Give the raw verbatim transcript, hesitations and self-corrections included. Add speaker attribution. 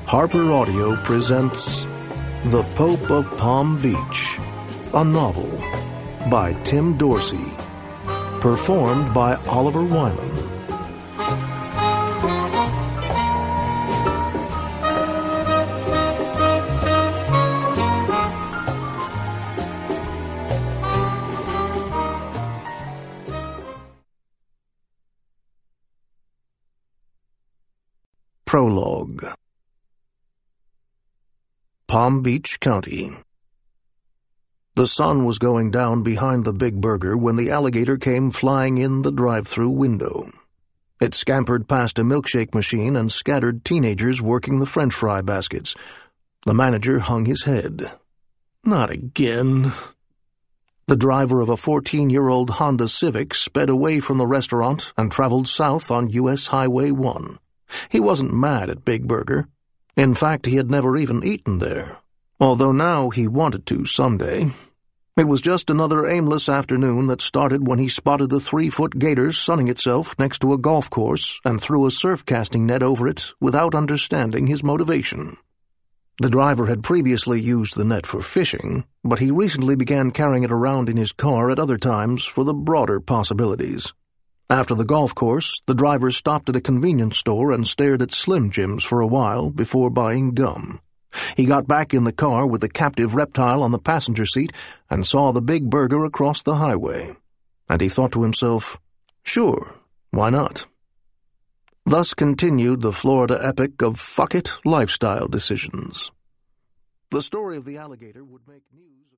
Speaker 1: Harper Audio presents The Pope of Palm Beach, a novel by Tim Dorsey, performed by Oliver Wyman. Prologue. Palm Beach County. The sun was going down behind the Big Burger when the alligator came flying in the drive-through window. It scampered past a milkshake machine and scattered teenagers working the French fry baskets. The manager hung his head. Not again. The driver of a fourteen-year-old Honda Civic sped away from the restaurant and traveled south on U S Highway one. He wasn't mad at Big Burger. In fact, he had never even eaten there, although now he wanted to someday. It was just another aimless afternoon that started when he spotted the three-foot gator sunning itself next to a golf course and threw a surf casting net over it without understanding his motivation. The driver had previously used the net for fishing, but he recently began carrying it around in his car at other times for the broader possibilities. After the golf course, the driver stopped at a convenience store and stared at Slim Jims for a while before buying gum. He got back in the car with the captive reptile on the passenger seat and saw the Big Burger across the highway. And he thought to himself, sure, why not? Thus continued the Florida epic of fuck-it lifestyle decisions. The story of the alligator would make news.